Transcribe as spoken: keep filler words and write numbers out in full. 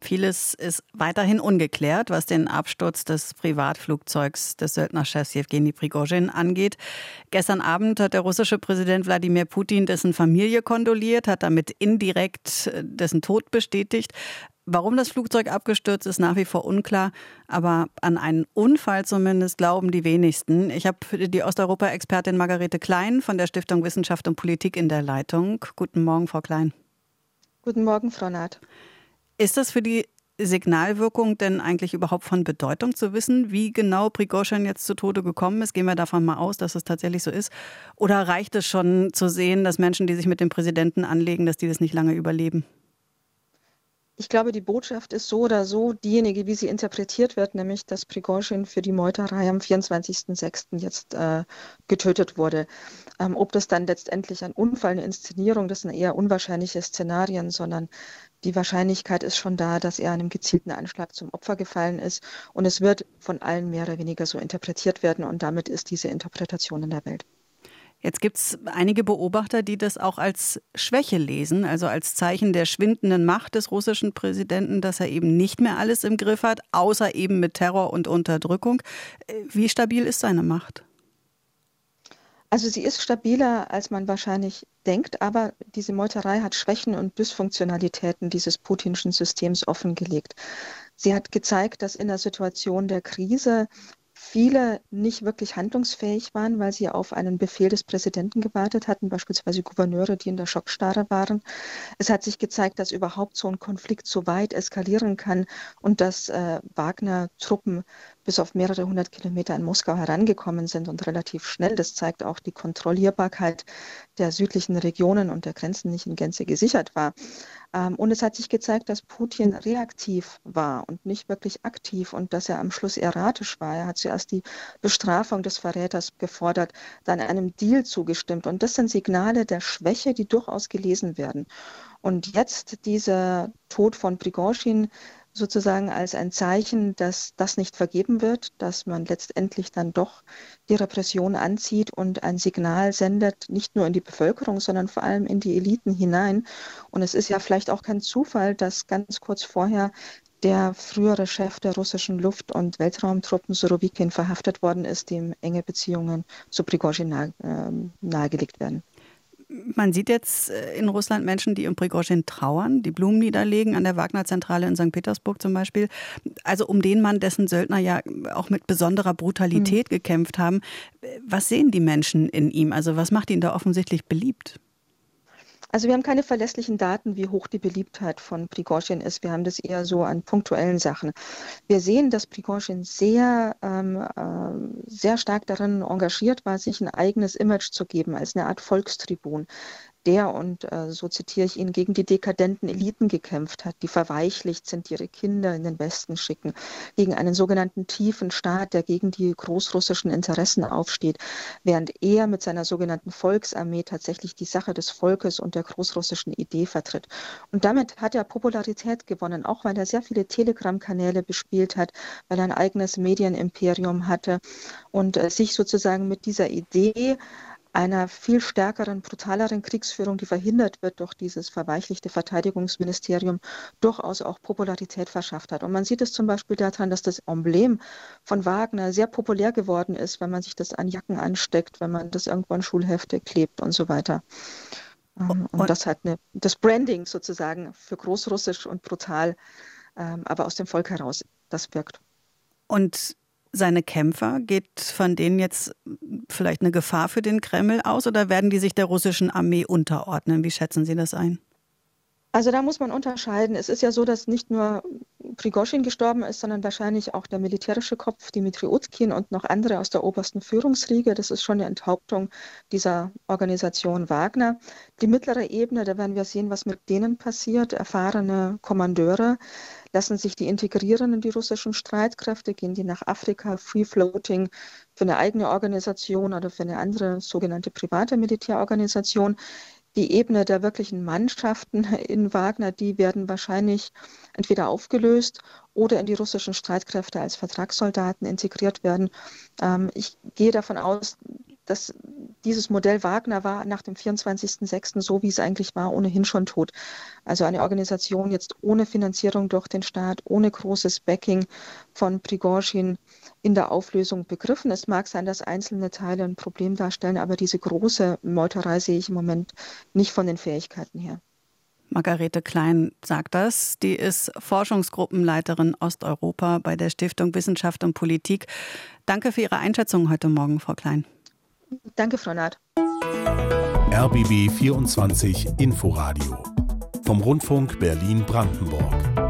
Vieles ist weiterhin ungeklärt, was den Absturz des Privatflugzeugs des Söldnerchefs Jewgeni Prigozhin angeht. Gestern Abend hat der russische Präsident Wladimir Putin dessen Familie kondoliert, hat damit indirekt dessen Tod bestätigt. Warum das Flugzeug abgestürzt ist, nach wie vor unklar. Aber an einen Unfall zumindest glauben die wenigsten. Ich habe die Osteuropa-Expertin Margarete Klein von der Stiftung Wissenschaft und Politik in der Leitung. Guten Morgen, Frau Klein. Guten Morgen, Frau Naht. Ist das für die Signalwirkung denn eigentlich überhaupt von Bedeutung zu wissen, wie genau Prigozhin jetzt zu Tode gekommen ist? Gehen wir davon mal aus, dass es tatsächlich so ist. Oder reicht es schon zu sehen, dass Menschen, die sich mit dem Präsidenten anlegen, dass die das nicht lange überleben? Ich glaube, die Botschaft ist so oder so diejenige, wie sie interpretiert wird, nämlich, dass Prigozhin für die Meuterei am vierundzwanzigsten sechsten jetzt äh, getötet wurde. Ähm, ob das dann letztendlich ein Unfall, eine Inszenierung, das sind eher unwahrscheinliche Szenarien, sondern die Wahrscheinlichkeit ist schon da, dass er einem gezielten Anschlag zum Opfer gefallen ist. Und es wird von allen mehr oder weniger so interpretiert werden. Und damit ist diese Interpretation in der Welt. Jetzt gibt es einige Beobachter, die das auch als Schwäche lesen, also als Zeichen der schwindenden Macht des russischen Präsidenten, dass er eben nicht mehr alles im Griff hat, außer eben mit Terror und Unterdrückung. Wie stabil ist seine Macht? Also sie ist stabiler, als man wahrscheinlich denkt, aber diese Meuterei hat Schwächen und Dysfunktionalitäten dieses putinschen Systems offengelegt. Sie hat gezeigt, dass in der Situation der Krise viele nicht wirklich handlungsfähig waren, weil sie auf einen Befehl des Präsidenten gewartet hatten, beispielsweise Gouverneure, die in der Schockstarre waren. Es hat sich gezeigt, dass überhaupt so ein Konflikt so weit eskalieren kann und dass äh, Wagner-Truppen bis auf mehrere hundert Kilometer an Moskau herangekommen sind und relativ schnell. Das zeigt auch die Kontrollierbarkeit der südlichen Regionen und der Grenzen nicht in Gänze gesichert war. Ähm, und es hat sich gezeigt, dass Putin reaktiv war und nicht wirklich aktiv und dass er am Schluss erratisch war. Er hat zuerst die Bestrafung des Verräters gefordert, dann einem Deal zugestimmt. Und das sind Signale der Schwäche, die durchaus gelesen werden. Und jetzt dieser Tod von Prigozhin sozusagen als ein Zeichen, dass das nicht vergeben wird, dass man letztendlich dann doch die Repression anzieht und ein Signal sendet, nicht nur in die Bevölkerung, sondern vor allem in die Eliten hinein. Und es ist ja vielleicht auch kein Zufall, dass ganz kurz vorher der frühere Chef der russischen Luft- und Weltraumtruppen Surowikin verhaftet worden ist, dem enge Beziehungen zu Prigozhin nahe, äh, nahegelegt werden. Man sieht jetzt in Russland Menschen, die um Prigozhin trauern, die Blumen niederlegen, an der Wagner-Zentrale in Sankt Petersburg zum Beispiel. Also um den Mann, dessen Söldner ja auch mit besonderer Brutalität mhm. gekämpft haben. Was sehen die Menschen in ihm? Also was macht ihn da offensichtlich beliebt? Also wir haben keine verlässlichen Daten, wie hoch die Beliebtheit von Prigozhin ist. Wir haben das eher so an punktuellen Sachen. Wir sehen, dass Prigozhin sehr, ähm, äh, sehr stark darin engagiert war, sich ein eigenes Image zu geben, als eine Art Volkstribun, der, und äh, so zitiere ich ihn, gegen die dekadenten Eliten gekämpft hat, die verweichlicht sind, die ihre Kinder in den Westen schicken, gegen einen sogenannten tiefen Staat, der gegen die großrussischen Interessen aufsteht, während er mit seiner sogenannten Volksarmee tatsächlich die Sache des Volkes und der großrussischen Idee vertritt. Und damit hat er Popularität gewonnen, auch weil er sehr viele Telegram-Kanäle bespielt hat, weil er ein eigenes Medienimperium hatte und äh, sich sozusagen mit dieser Idee einer viel stärkeren, brutaleren Kriegsführung, die verhindert wird durch dieses verweichlichte Verteidigungsministerium, durchaus auch Popularität verschafft hat. Und man sieht es zum Beispiel daran, dass das Emblem von Wagner sehr populär geworden ist, wenn man sich das an Jacken ansteckt, wenn man das irgendwo an Schulhefte klebt und so weiter. Und, und das hat eine, das Branding sozusagen für großrussisch und brutal, aber aus dem Volk heraus, das wirkt. Und seine Kämpfer, geht von denen jetzt vielleicht eine Gefahr für den Kreml aus oder werden die sich der russischen Armee unterordnen? Wie schätzen Sie das ein? Also da muss man unterscheiden. Es ist ja so, dass nicht nur Prigozhin gestorben ist, sondern wahrscheinlich auch der militärische Kopf, Dmitri Utkin und noch andere aus der obersten Führungsriege. Das ist schon eine Enthauptung dieser Organisation Wagner. Die mittlere Ebene, da werden wir sehen, was mit denen passiert. Erfahrene Kommandeure lassen sich die integrieren in die russischen Streitkräfte, gehen die nach Afrika, Free Floating für eine eigene Organisation oder für eine andere sogenannte private Militärorganisation. Die Ebene der wirklichen Mannschaften in Wagner, die werden wahrscheinlich entweder aufgelöst oder in die russischen Streitkräfte als Vertragssoldaten integriert werden. Ähm, ich gehe davon aus, dass dieses Modell Wagner war nach dem vierundzwanzigsten sechsten so, wie es eigentlich war, ohnehin schon tot. Also eine Organisation jetzt ohne Finanzierung durch den Staat, ohne großes Backing von Prigozhin in der Auflösung begriffen. Es mag sein, dass einzelne Teile ein Problem darstellen, aber diese große Meuterei sehe ich im Moment nicht von den Fähigkeiten her. Margarete Klein sagt das. Die ist Forschungsgruppenleiterin Osteuropa bei der Stiftung Wissenschaft und Politik. Danke für Ihre Einschätzung heute Morgen, Frau Klein. Danke, Frau Naht. R B B vierundzwanzig Inforadio vom Rundfunk Berlin-Brandenburg.